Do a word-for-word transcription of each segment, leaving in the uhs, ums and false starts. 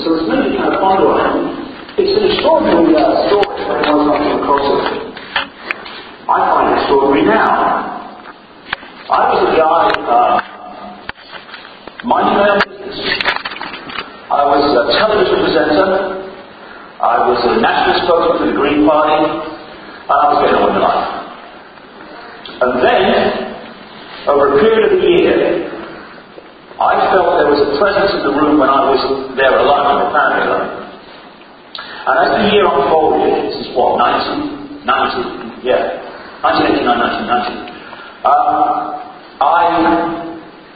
so it's made me kind of ponder on it. It's an extraordinary uh, story when I was not came across it. I find it extraordinary now. I was a guy uh, minding my own business. I was a television presenter. I was a national spokesman for the Green Party, and I was getting on with life. And then, over a period of a year, I felt there was a presence in the room when I was there alone, apparently alone. And as the year unfolded, this is what, nineteen ninety, yeah, nineteen eighty-nine, nineteen ninety, um, I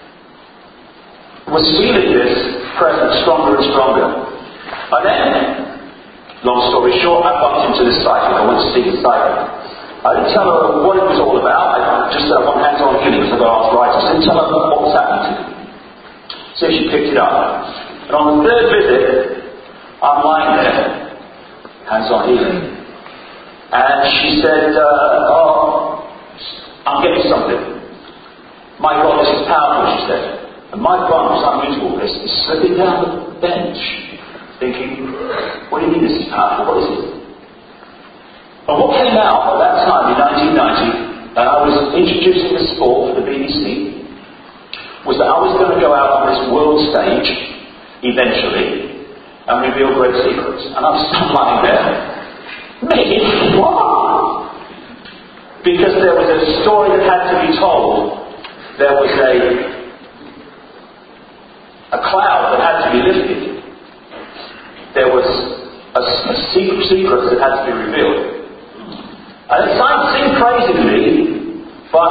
was feeling this presence stronger and stronger. And then, long story short, I bumped into this psychic. I went to see the psychic. I didn't tell her what it was all about. I just said I want hands-on feeling because I've got arthritis. I didn't tell her what was happening to me. So she picked it up. And on the third visit, I'm lying there, hands-on healing. And she said, uh, oh, I'm getting something. My God, this is powerful, she said. And my bum, it's unusual, is slipping down the bench, thinking, what do you mean this is powerful? What is it? And what came out at that time in nineteen ninety, and I was introducing the sport for the B B C, was that I was going to go out on this world stage, eventually, and reveal great secrets. And I was still lying there. Me? What? Because there was a story that had to be told. There was a a cloud that had to be lifted. There was a, a secret, secret that had to be revealed. And it seemed crazy to me, but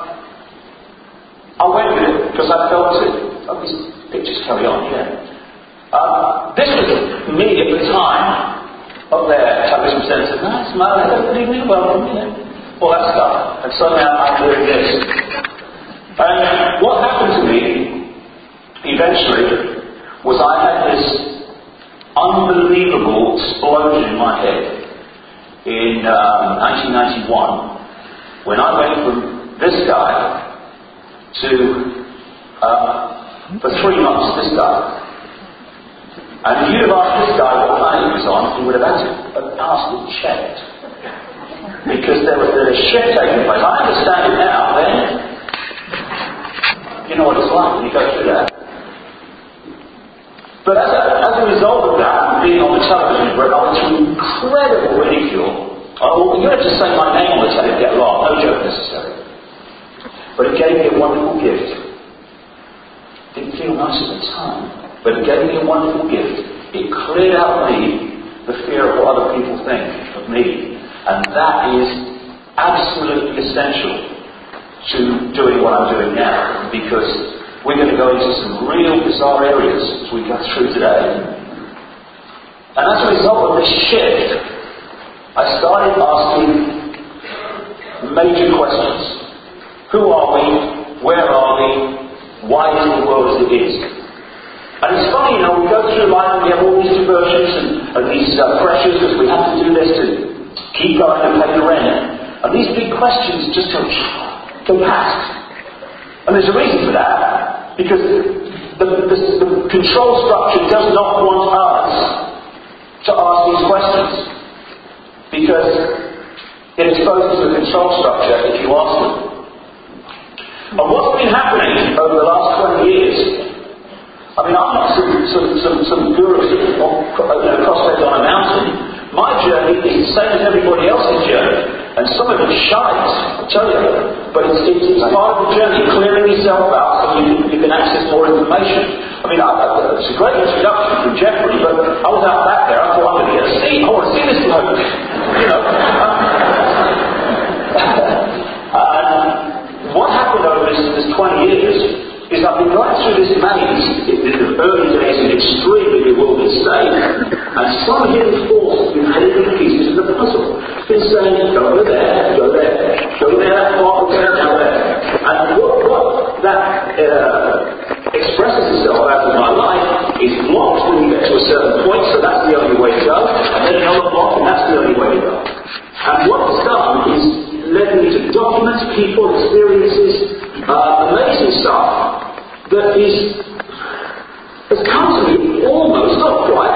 I went with it because I felt it. Oh, these pictures carry on, yeah. Uh, this was me at the time, up there, television presenter, nice, man, good evening, welcome, you know, all that stuff. And so now I'm doing this. And what happened to me, eventually, was I had this unbelievable explosion in my head in um, nineteen ninety-one, when I went from this guy to, uh, for three months, this guy. And if you'd have asked this guy what planet he was on, he would have answered, have asked and checked. Because there was a shift taking place. I understand it now, then. You know what it's like when you go through that. But as a, as a result of that, being on the television, I went through incredible ridicule. Oh, you have to say my name on the telly to get along, no joke necessary. But it gave me a wonderful gift. Didn't feel nice at the time, but it gave me a wonderful gift. It cleared out me the fear of what other people think of me. And that is absolutely essential to doing what I'm doing now, because we're going to go into some real bizarre areas as we go through today. And as a result of this shift, I started asking major questions. Who are we? Where are we? Why is the world as it is? And it's funny, you know, we go through life and we have all these diversions and, and these uh, pressures because we have to do this to keep going and pay the rent. And these big questions just go, go past. And there's a reason for that, because the, the, the control structure does not want us to ask these questions, because it exposes the control structure if you ask them. And what's been happening over the last twenty years, I mean, I'm not some, some, some, some guru sitting on, you know, cross-legged on a mountain. My journey is the same as everybody else's journey. And some of it's shite, I tell you. But it's, it's, it's part of the journey, clearing yourself out so you, you can access more information. I mean, I, I, it's a great introduction from Jeffrey, but I was out back there, I thought I'm going to get a seat. I want to see this bloke. You know. And what happened over this, this twenty years is I've been going through this maze in the early days in extremely bewildered state, and some hidden force has been hidden pieces of the puzzle. It's been saying, go over there, go there, go there, that far, go there, go there. And what, what that uh, expresses itself out of my life is blocked when you get to a certain point, so that's the only way to go, and then another block, and that's the only way to go. And what it's done is led me to document people, experiences, uh, amazing stuff that is has come to me almost, not quite,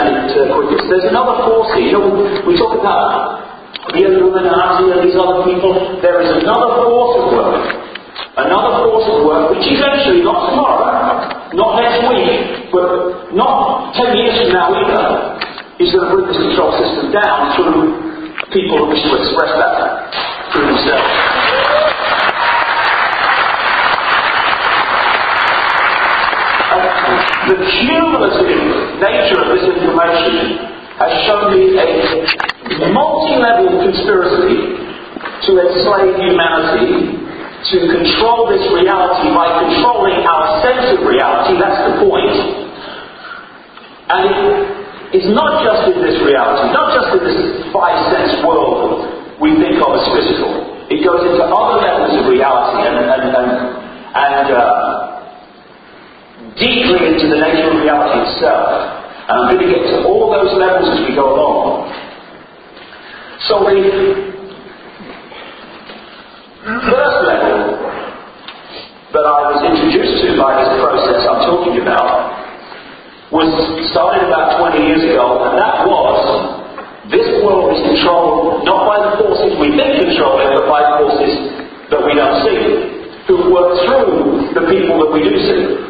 understand it uh, quicker. So there's another force here. You know, we talk about the Illuminati and these other people. There is another force at work. Another force at work, which eventually, not tomorrow, not next week, but not ten years from now either, is going to bring this control system down through people who wish to express that through themselves. The cumulative nature of this information has shown me a multi-level conspiracy to enslave humanity, to control this reality by controlling our sense of reality. That's the point. And it is not just in this reality, not just in this five-sense world we think of as physical. It goes into other levels of reality and, and, and, and uh, deeply into the nature of reality itself. And I'm going to get to all those levels as we go along. So the first level that I was introduced to by this process I'm talking about was started about twenty years ago, and that was this world is controlled not by the forces we think control it, but by the forces that we don't see, who work through the people that we do see.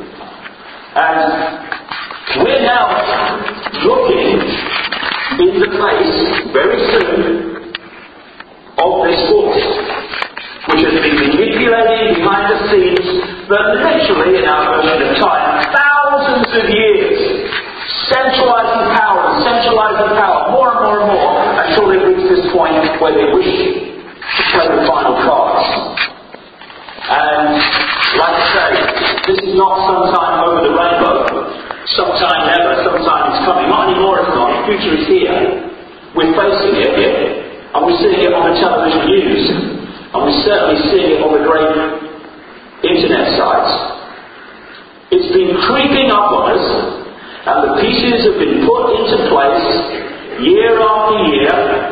And we're now looking in the face, very soon, of this force, which has been manipulating behind the scenes, but literally in our version of time, thousands of years, centralizing power and centralizing power, more and more and more, until they reach this point where they wish to play the final cards. And, like I say, this is not sometime over the rainbow, sometime never, sometime it's coming. Not anymore, it's not. The future is here. We're facing it here, and we're seeing it on the television news, and we're certainly seeing it on the great internet sites. It's been creeping up on us, and the pieces have been put into place year after year,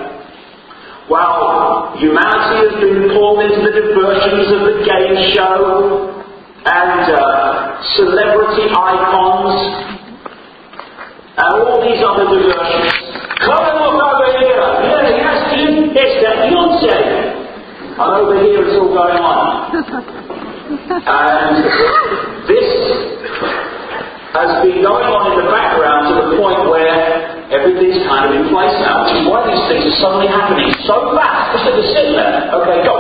while humanity has been pulled into the diversions of the game show and uh, celebrity icons and all these other diversions. Come and look over here. Yeah, yes, Jim, it's that Beyonce. And over here it's all going on. And this has been going on in the background to the point where everything's kind of in place now, which is why these things are suddenly happening so fast. Just have to sit there. Okay, go.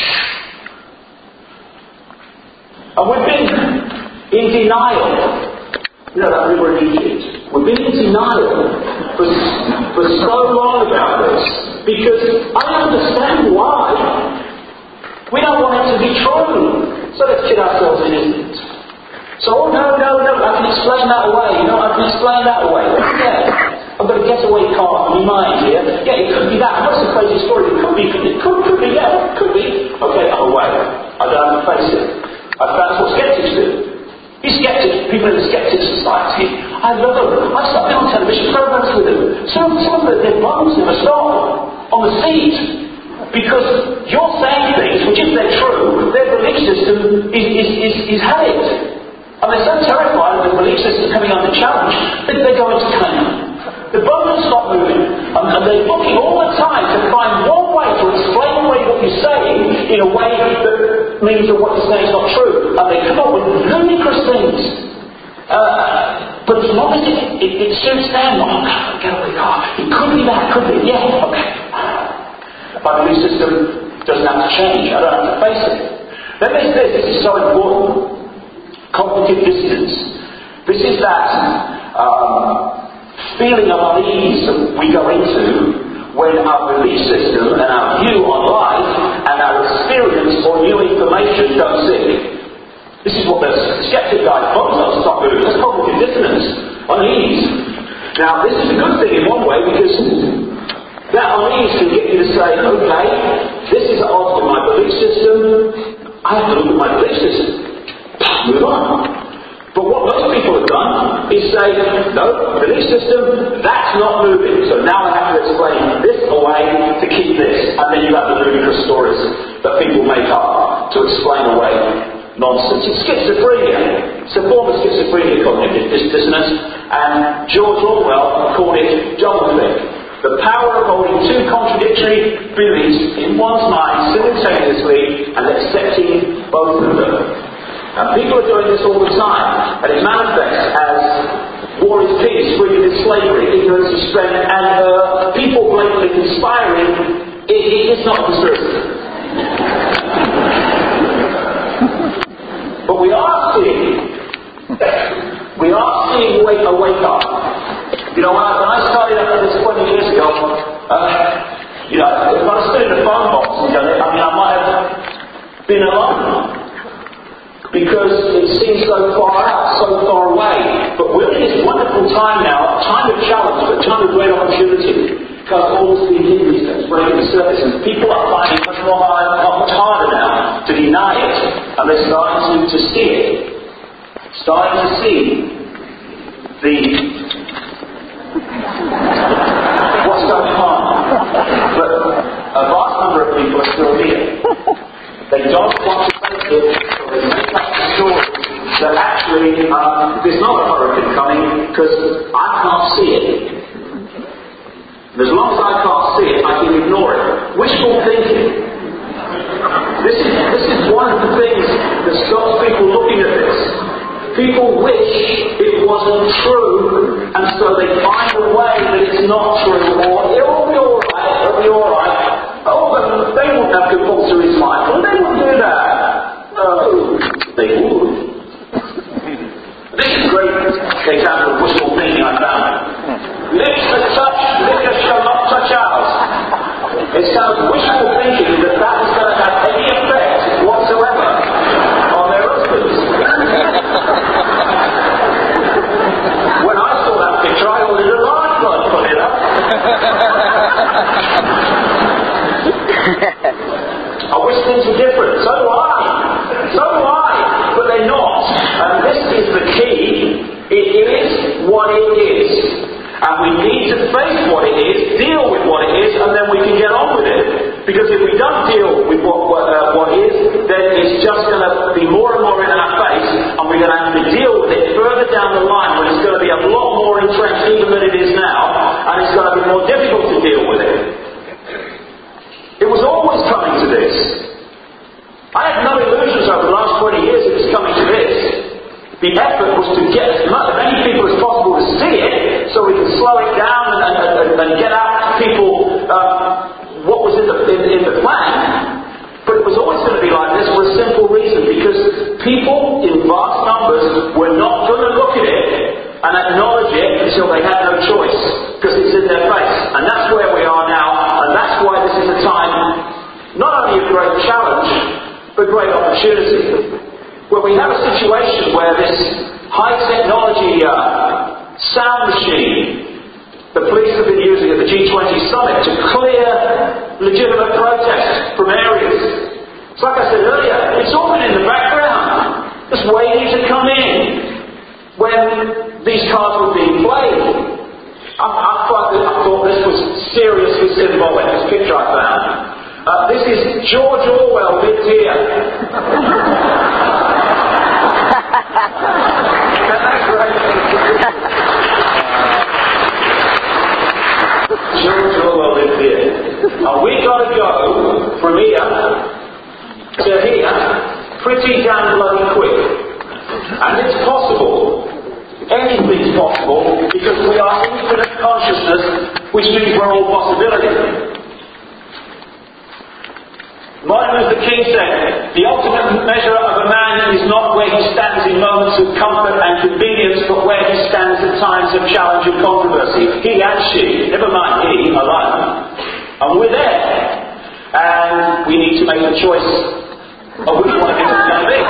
And we've been in denial. You know that we were in Egypt. We've been in denial for, for so long about this, because I understand why. We don't want it to be true. So let's kid ourselves in, isn't it? So, oh, no, no, no, I can explain that away. You know, I can explain that away. Yeah. I've got a getaway car in my mind here. Yeah, it could be that. That's a crazy story. It could be, could it? Could, could be, yeah, could be. Okay, I'm away. I don't have to face it. I found that's what skeptics do. These skeptics, people in the skeptic society, I love them. I've been on television programs with them. Some, some of their bones never stop on the seat. Because you're saying things which, if they're true, their belief system is, is, is, is had it. And they're so terrified of the belief system coming under challenge that they go into Canaan. The bones stop moving. And, and they're looking all the time to find one way to explain away what you're saying in a way that means that what you're saying is not true. And they come up with ludicrous things. Uh, but as long as it, it, it suits them, oh, get away, oh, it could be that, could be, yeah, okay. My belief system doesn't have to change. I don't have to face it. Then there's this. This is so important. Cognitive dissonance. This is that um, feeling of unease that we go into when our belief system and our view on life and our experience or new information don't sync. This is what the skeptic guy bones us stop doing. That's cognitive dissonance. Unease. Now, this is a good thing in one way, because that unease can get you to say, okay, this is at odds with my belief system. I have to look at my belief system. Move on. But what most people have done is say, no, belief system, that's not moving. So now I have to explain this away to keep this. And then you have the ludicrous stories that people make up to explain away nonsense. It's schizophrenia. It's a form of schizophrenia, cognitive dissonance, and George Orwell called it doublethink. The power of holding two contradictory beliefs in one's mind simultaneously and accepting both of them. And people are doing this all the time, and it manifests as war is peace, freedom is slavery, ignorance is strength, and uh, people blatantly conspiring. It, it, it's not a conspiracy. But we are seeing, we are seeing wake, a wake up. You know, when I, when I started up this twenty years ago, uh, you know, if I stood in a phone box and done it, I mean, I might have been alone. Because it seems so far out, so far away. But we're in this wonderful time now, a time of challenge, but a time of great opportunity. Because all the hidden things breaking the surface, and people are finding much more hard, much harder now to deny it, and they're starting to, to see it. Starting to see the what's going on. But a vast number of people are still here. They don't want to face it, so they make up the story that actually um, there's not a hurricane coming because I can't see it. And as long as I can't see it, I can ignore it. Wishful thinking. This is, this is one of the things that stops people looking at this. People wish it wasn't true, and so they find a way that it's not true, or it'll be alright, it'll be alright. Oh, but they wouldn't have compulsory mind. Well, they wouldn't do that. No, they would. This is a great example of wishful thinking I found. Lips that touch, liquor shall not touch ours. It sounds wishful thinking that that is going to have any effect whatsoever on their husbands. When I saw that picture, I ordered a large one, put it up. I wish things were different. So do I. So do I. But they're not. And this is the key. It is what it is. And we need to face what it is, deal with what it is, and then we can get on with it. Because if we don't deal with what, what, uh, what is, then it's just going to be more and more in our face, and we're going to have to deal with it further down the line when it's going to be a lot more entrenched even than it is now, and it's going to be more difficult to deal with it. It was always coming to this. I had no illusions over the last twenty years it was coming to this. The effort was to get as many people as possible to see it, so we could slow it down and, and, and get out to people um, what was in the, in, in the plan. But it was always going to be like this for a simple reason, because people in vast numbers were not going to look at it and acknowledge it until they had no choice, because it's in their face. And that's where we are now, and that's why this is a time not only of great challenge, but great opportunity. Where we have a situation where this high technology uh, sound machine the police have been using at the G twenty summit to clear legitimate protests from areas. It's like I said earlier, it's all been in the background, just waiting to come in when these cards were being played. I, I, thought, I thought this was seriously symbolic, this picture I found. Uh, this is George Orwell lives here. George Orwell lives here. And we got to go from here to here pretty damn bloody quick. And it's possible. Anything's possible because we are infinite consciousness, which means we're all possibility. Martin Luther King said, the ultimate measure of a man is not where he stands in moments of comfort and convenience, but where he stands at times of challenge and controversy. He and she, never mind he, alone. And we're there. And we need to make a choice of which one of it is going to be.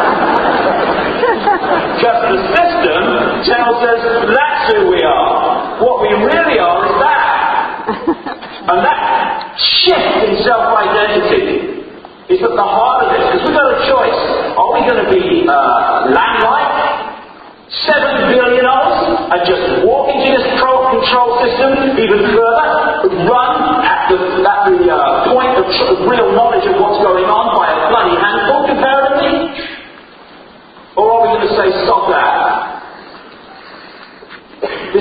Because the system tells us that's who we are. What we really are is that. And that shift in self-identity is at the heart of this, because we've got a choice. Are we going to be uh, lamb-like, seven billion dollars, and just walk into this control, control system even further, run at the, at the uh, point of tr- real knowledge of what's going on by a bloody handful comparatively?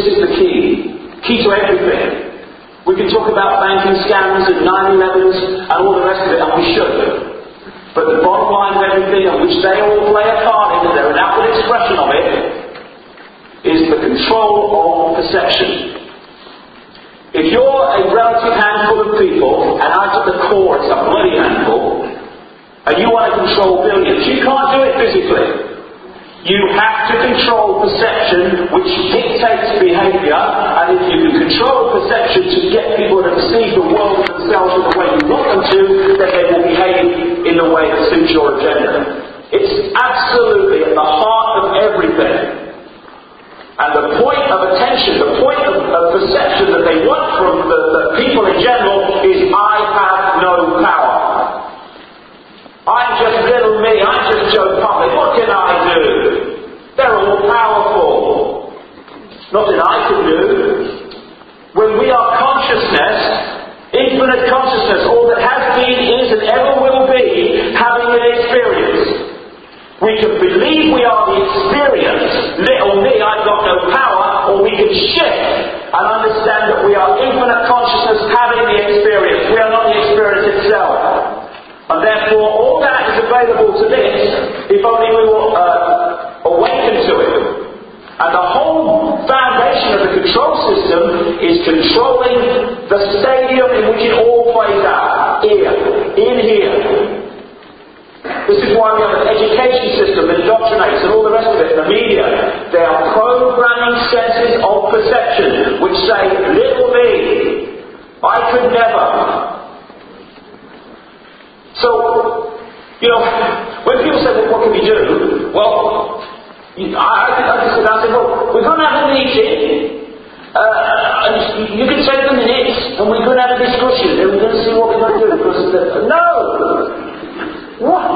This is the key. Key to everything. We can talk about banking scams and nine elevens and all the rest of it, and we should. But the bottom line of everything, and which they all play a part in, and they're an outward expression of it, is the control of perception. If you're a relative handful of people, and out at the core it's a bloody handful, and you want to control billions, you can't do it physically. You have to control perception, which dictates behaviour, and if you can control perception to get people to perceive the world and themselves in the way you want them to, then they will behave in the way that suits your agenda. It's absolutely at the heart of everything. And the point of attention, the point of, of perception that they want from the, the people in general is, I have no power. I'm just little me, I'm just Joe Public, what can I do? They're all powerful. Nothing I can do. When we are consciousness, infinite consciousness, all that has been, is and ever will be, having an experience. We can believe we are the experience, little me, I've got no power, or we can shift and understand that we are infinite consciousness having the experience. We are not the experience itself. And therefore, all that is available to this if only we will uh, awaken to it. And the whole foundation of the control system is controlling the stadium in which it all plays out. Here. In here. This is why we have an education system that indoctrinates and all the rest of it in the media. They are programming senses of perception which say, little me, I could never. So, you know, when people say, well, what can we do? Well, I, I just said, I said, well, we're going to have a meeting, uh, and you can take the minutes, and we're going to have a discussion, and we're going to see what we're going to do. Because the, no! What?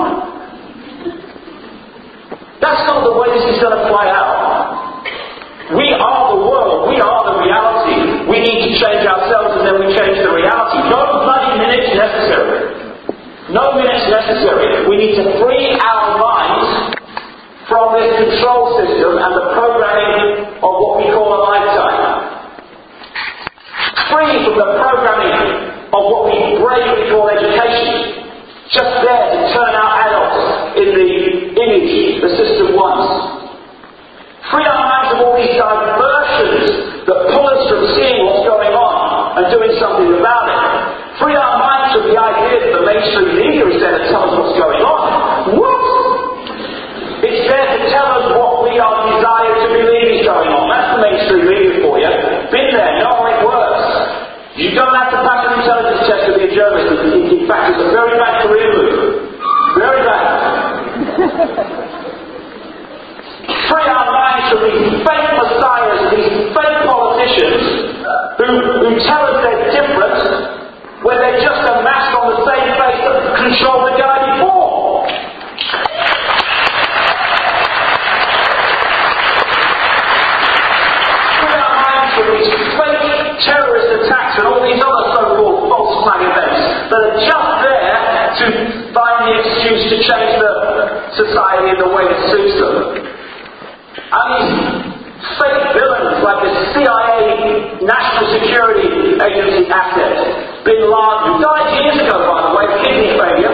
That's not the way this is going to play out. We are the world, we are the reality. We need to change ourselves, and then we change the reality. No bloody minutes necessary. No minutes necessary. We need to free our minds from this control system and the programming of what we call a lifetime. Free from the programming of what we bravely call education. Just there to turn out adults in the image the system wants. Free our minds of all these diversions that pull us from seeing what's going on and doing something about it. Free our minds from the idea that the mainstream media is there to tell us what's going on. What? It's there to tell us what we are desired to believe is going on. That's the mainstream media for you. Been there, know how it works. You don't have to pass an intelligence test to be a journalist. In fact, it's a very bad career move. Very bad. Free our minds from these fake messiahs, these fake politicians who, who tell us they're different, where they're just a mask on the same face that controlled the guy before. Free our minds from these fake terrorist attacks and all these other so-called false flag events that are just there to find the excuse to change the society in the way that suits them. And these fake villains like the C I A National Security Agency asset, Bin Laden, who died years ago, by the way, of kidney failure,